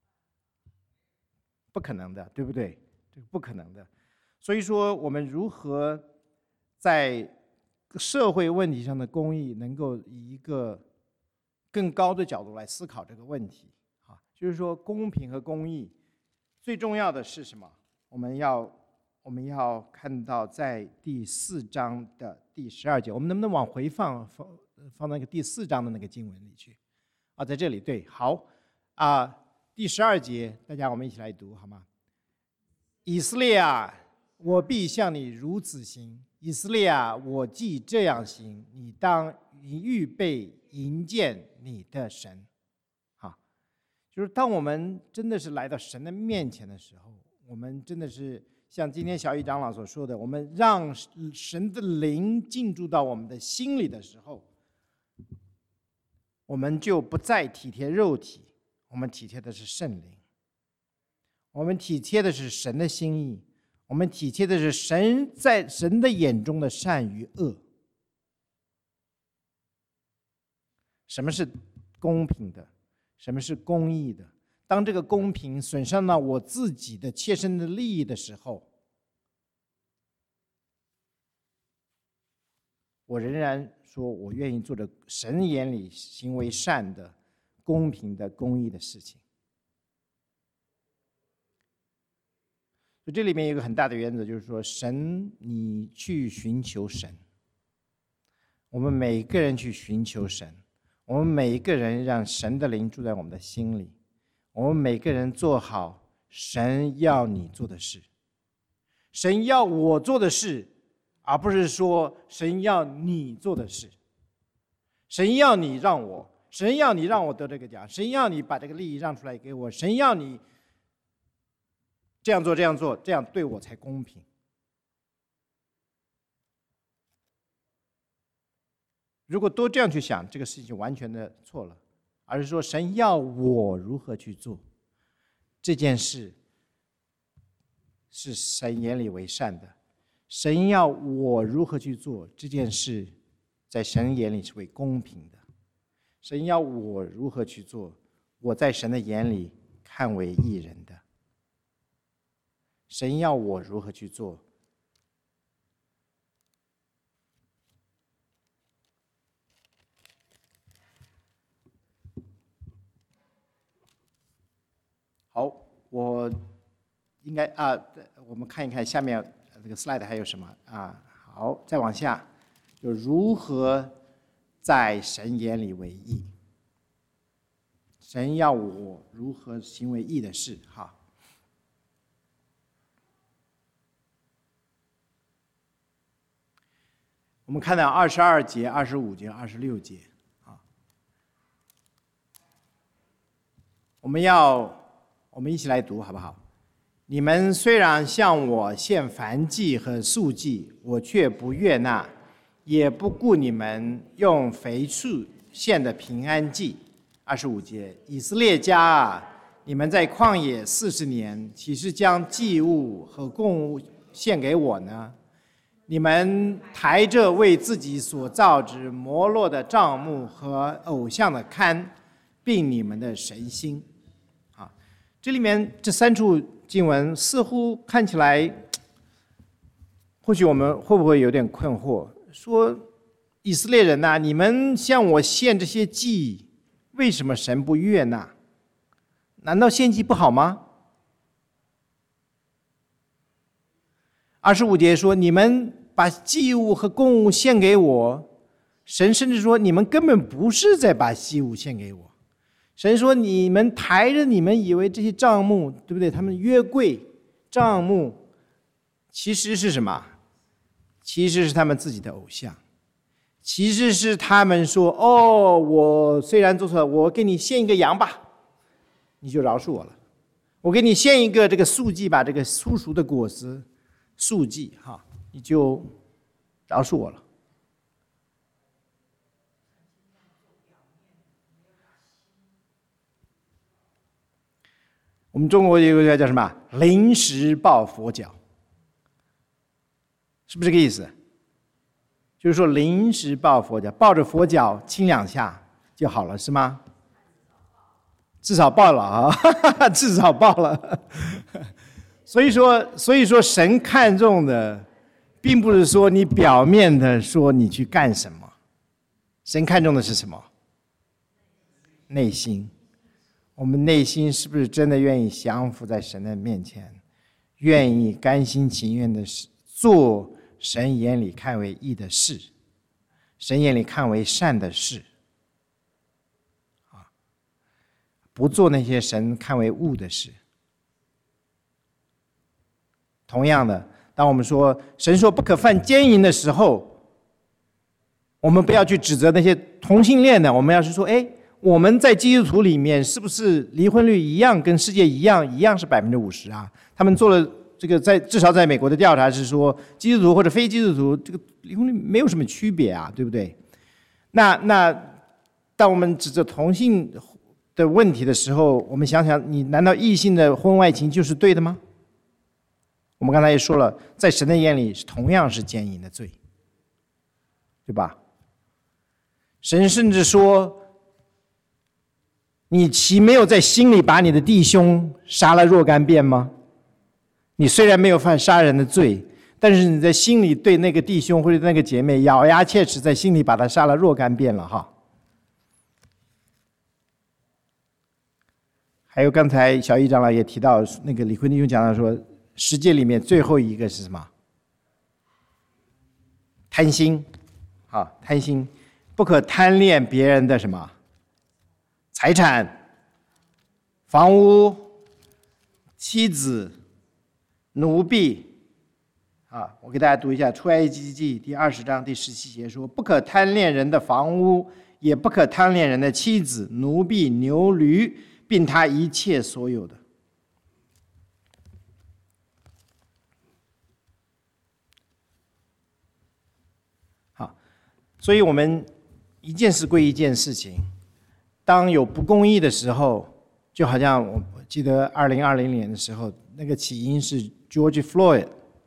Speaker 1: 不可能的，对不对？这个不可能的。所以说，我们如何在社会问题上的公义，能够以一个更高的角度来思考这个问题啊？就是说，公平和公义最重要的是什么？我们要看到在第4章的第12节，我们能不能往回放那个第4章的那个经文里去？在这里，对，好第12节，大家我们一起来读好吗？以色列啊，我必向你如此行；以色列啊，我既这样行，你当预备迎见你的神。就是当我们真的是来到神的面前的时候，我们真的是像今天小雨长老所说的，我们让神的灵进驻到我们的心里的时候，我们就不再体贴肉体，我们体贴的是圣灵，我们体贴的是神的心意，我们体贴的是神在神的眼中的善与恶。什么是公平的？什么是公义的？当这个公平损伤到我自己的切身的利益的时候，我仍然说我愿意做着神眼里行为善的、公平的、公义的事情。所以这里面有一个很大的原则，就是说，神，你去寻求神，我们每个人去寻求神，我们每一个人让神的灵住在我们的心里，我们每个人做好神要你做的事，神要我做的事，而不是说神要你做的事。神要你让我得这个奖，神要你把这个利益让出来给我，神要你这样做，这样对我才公平。如果都这样去想，这个事情完全的错了，而是说神要我如何去做这件事，是神眼里为善的。神要我如何去做这件事，在神眼里是为公平的。神要我如何去做，我在神的眼里看为义人的。神要我如何去做，好，我应该我们看一看下面这个 slide 还有什么好，再往下，就如何在神眼里为义。神要我如何行为义的事哈。我们看到22节、25节、26节我们一起来读好不好？ 你们虽然向我献燔祭和素祭，我却不悦纳，也不顾你们用肥畜献的平安祭。25节，以色列家啊，你们在旷野40年，岂是将祭物和供物献给我呢？你们抬着为自己所造之摩洛的帐幕和偶像的龛，并你们的神心。这里面这3处经文似乎看起来，或许我们会不会有点困惑？说以色列人啊，你们向我献这些祭，为什么神不悦纳？难道献祭不好吗？25节说，你们把祭物和供物献给我，神甚至说你们根本不是在把祭物献给我。神说你们抬着你们以为这些帐幕，对不对？他们约柜、帐幕，其实是什么？其实是他们自己的偶像。其实是他们说，我虽然做错了，我给你献一个羊吧，你就饶恕我了。我给你献一个这个素祭吧，这个粗熟的果子素祭哈，你就饶恕我了。我们中国有个叫什么临时抱佛脚，是不是这个意思？就是说临时抱佛脚，抱着佛脚亲2下就好了，是吗？至少抱了啊，至少抱了。所以说神看重的并不是说你表面的说你去干什么，神看重的是什么？内心。我们内心是不是真的愿意降服在神的面前，愿意甘心情愿的做神眼里看为义的事，神眼里看为善的事，不做那些神看为恶的事。同样的，当我们说神说不可犯奸淫的时候，我们不要去指责那些同性恋的，我们要是说，我们在基督徒里面是不是离婚率一样，跟世界一样是50%啊？他们做了这个至少在美国的调查是说，基督徒或者非基督徒这个离婚率没有什么区别啊，对不对？那当我们指责同性的问题的时候，我们想想，你难道异性的婚外情就是对的吗？我们刚才也说了，在神的眼里同样是奸淫的罪，对吧？神甚至说，你岂没有在心里把你的弟兄杀了若干遍吗？你虽然没有犯杀人的罪，但是你在心里对那个弟兄或者那个姐妹咬牙切齿，在心里把他杀了若干遍了哈。还有刚才小易长老也提到，那个李坤弟兄讲到说，十诫里面最后一个是什么？贪心，贪心，不可贪恋别人的什么财产、房屋、妻子、奴婢。我给大家读一下《出埃及记》第20章第17节说：不可贪恋人的房屋，也不可贪恋人的妻子、奴婢、牛驴，并他一切所有的。好，所以我们一件事归一件事情。当有不公义的时候，就好像我记得2020年的时候，那个起因是 George Floyd。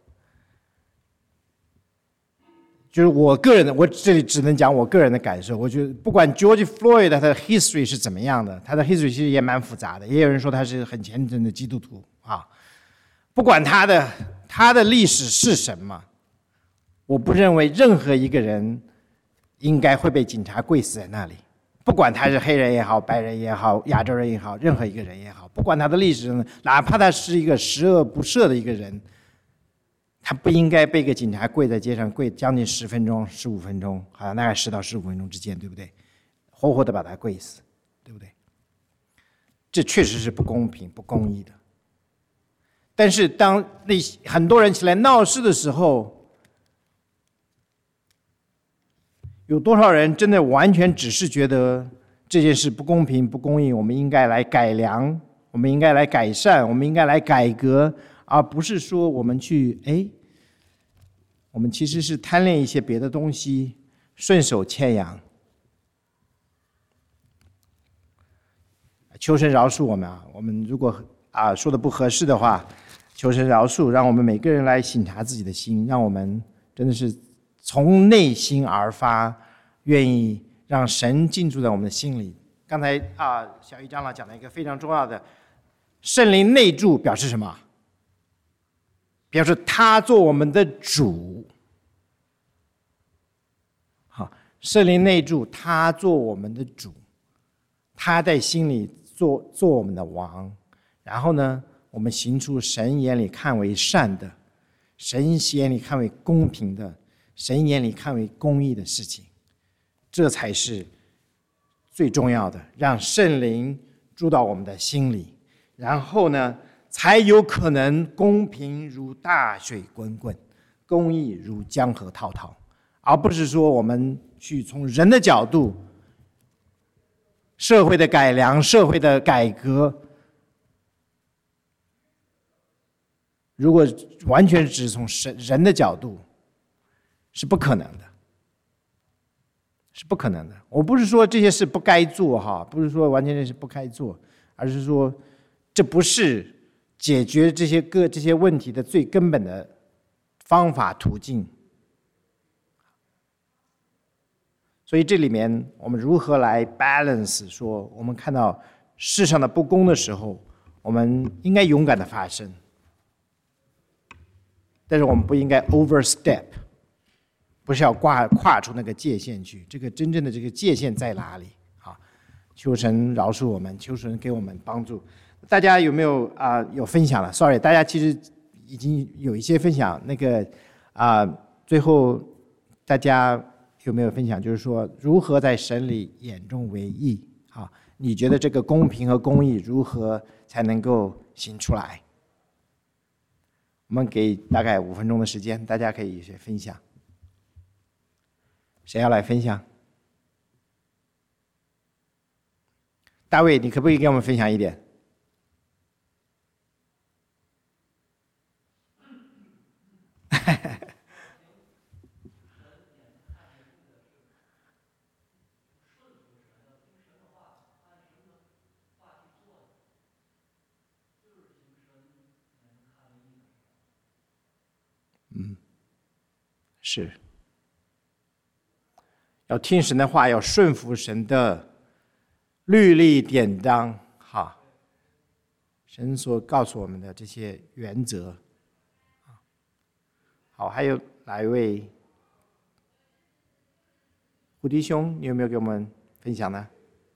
Speaker 1: 就是我个人的，我这里只能讲我个人的感受。我觉得不管 George Floyd 他的 history 是怎么样的，他的 history 其实也蛮复杂的。也有人说他是很虔诚的基督徒啊。不管他的历史是什么，我不认为任何一个人应该会被警察跪死在那里。不管他是黑人也好，白人也好，亚洲人也好，任何一个人也好，不管他的历史，哪怕他是一个十恶不赦的一个人，他不应该被个警察跪在街上跪将近10分钟、15分钟，好像大概10到15分钟之间，对不对？活活的把他跪死，对不对？这确实是不公平、不公义的。但是当很多人起来闹事的时候，有多少人真的完全只是觉得这件事不公平、不公义，我们应该来改良，我们应该来改善，我们应该来改革， 而不是说我们我们其实是贪恋一些别的东西，顺手牵羊。求神饶恕我们啊！我们如果说的不合适的话，求神饶恕，让我们每个人来省察自己的心，让我们真的是从内心而发，愿意让神进驻在我们的心里。刚才小一长老讲了一个非常重要的，圣灵内住表示什么？表示他做我们的主。好，圣灵内住，他做我们的主，他在心里做我们的王。然后呢，我们行出神眼里看为善的，神眼里看为公平的，神眼里看为公义的事情，这才是最重要的，让圣灵住到我们的心里，然后呢，才有可能公平如大水滚滚，公义如江河滔滔，而不是说我们去从人的角度，社会的改良、社会的改革，如果完全只从人的角度，是不可能的，是不可能的。我不是说这些事不该做哈，不是说完全是不该做，而是说这不是解决这些问题的最根本的方法途径。所以这里面我们如何来 balance， 说我们看到世上的不公的时候，我们应该勇敢的发声，但是我们不应该 overstep， 不是要跨出那个界限去。这个真正的这个界限在哪里？求神饶恕我们，求神给我们帮助。大家有没有有分享了 ？Sorry， 大家其实已经有一些分享。那个最后大家有没有分享？就是说如何在神里眼中为义？你觉得这个公平和公义如何才能够行出来？我们给大概5分钟的时间，大家可以分享。谁要来分享？大卫，你可不可以给我们分享一点？是要听神的话，要顺服神的律例典章，神所告诉我们的这些原则。好，还有哪一位？胡迪兄，你有没有给我们分享呢？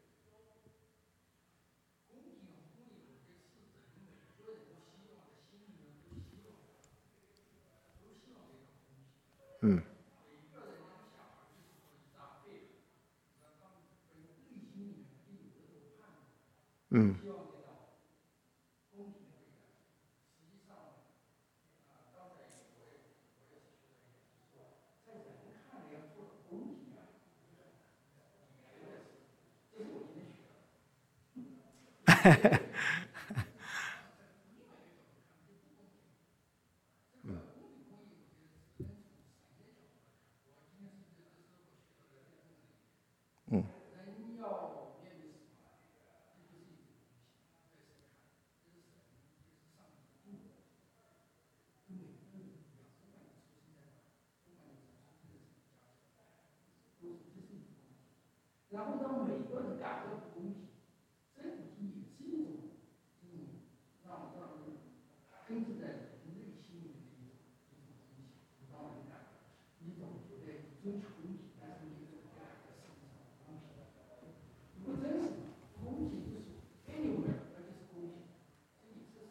Speaker 2: 然后让每个人感觉不公平，这个也是一种让人根植在人内心里的一种东西，让人感觉一种觉得追求公平，但是你这个感觉是一种不公平。如果真是公平之属 anywhere， 而且是公平，这也是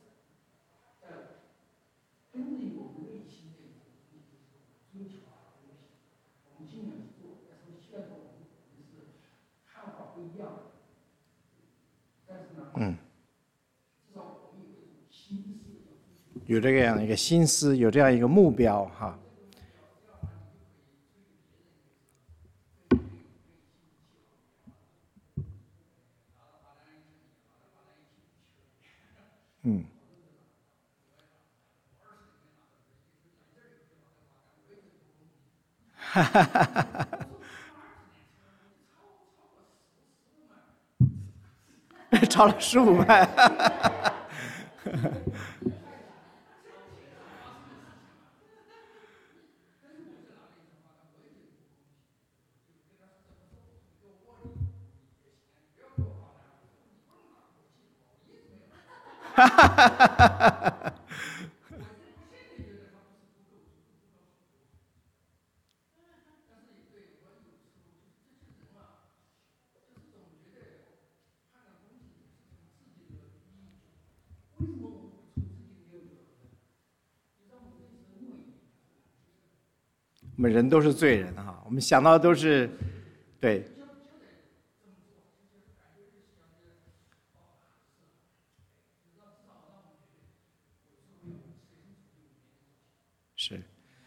Speaker 2: 根植于我们内心的一种东西，就是追求公平。我们尽量去做，但是虽然说我们是看法不一样，但是呢，至少我们有一种心思，
Speaker 1: 有这样一个心思，有这样一个目标哈。 超了15万。我们人都是罪人哈，我们想到的都是，对，是，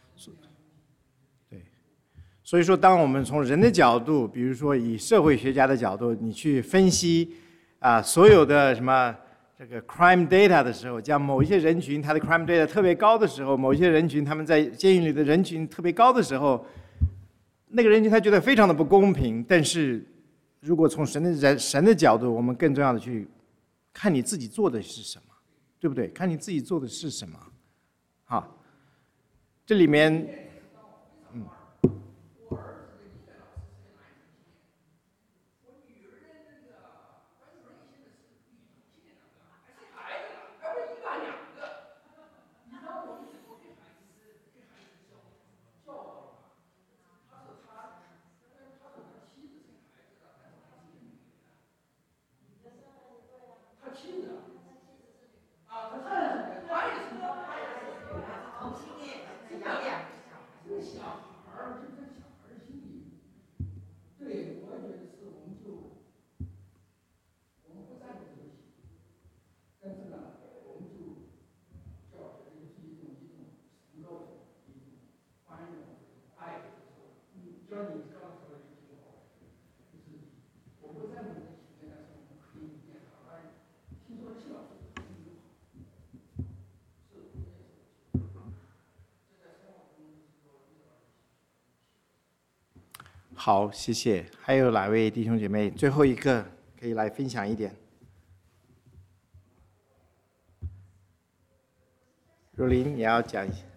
Speaker 1: 对，所以说，当我们从人的角度，比如说以社会学家的角度，你去分析所有的什么这个 crime data 的时候，讲某一些人群他的 crime data 特别高的时候，某一些人群他们在监狱里的人群特别高的时候，那个人群他觉得非常的不公平。但是如果从神的角度，我们更重要的去看你自己做的是什么，对不对？看你自己做的是什么，好，这里面。好，谢谢。还有哪位弟兄姐妹？最后一个可以来分享一点。若琳，你要讲一下。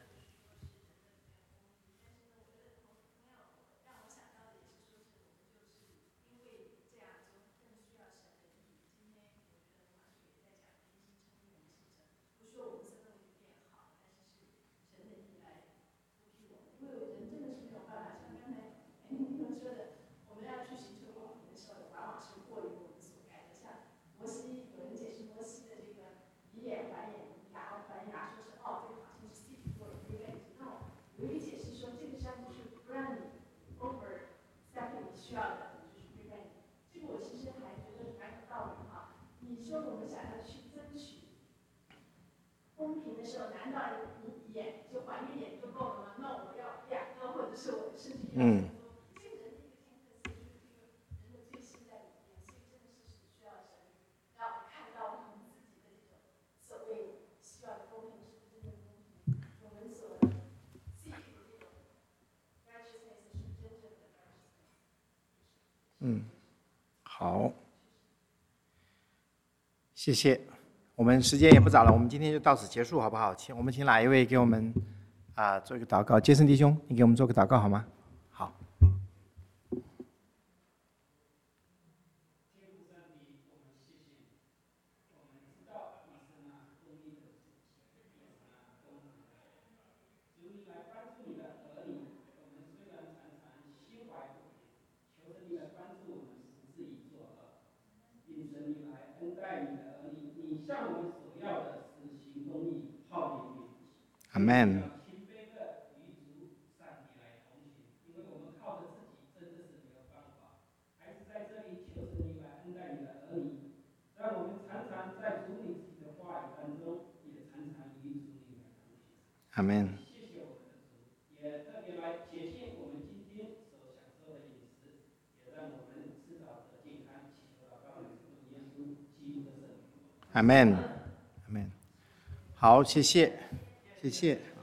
Speaker 1: 嗯。嗯，好，谢谢。我们时间也不早了，我们今天就到此结束，好不好？我们请哪一位给我们做一个祷告？杰森弟兄，你给我们做个祷告好吗？好。阿门。阿门。阿门。阿门。好，谢谢，谢谢。